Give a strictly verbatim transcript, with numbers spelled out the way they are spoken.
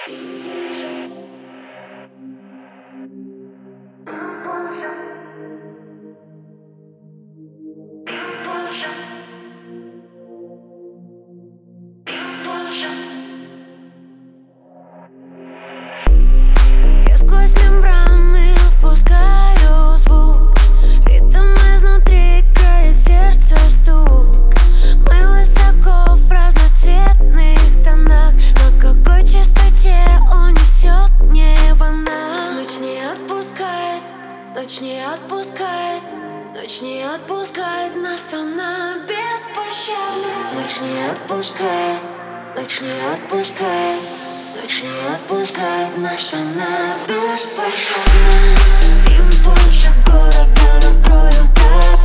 Я сквозь мембраны впускаю звук, ритм изнутри крает сердце стук. Мы высоко в разноцветных тонах, на какой частоте унесет небо нас. Ночь не отпускает, ночь не отпускает, ночь не отпускает нас, она беспощадна. Ночь не отпускает, ночь не отпускает, ночь не отпускает нас, она беспощадна. Импульсы города накроют нас.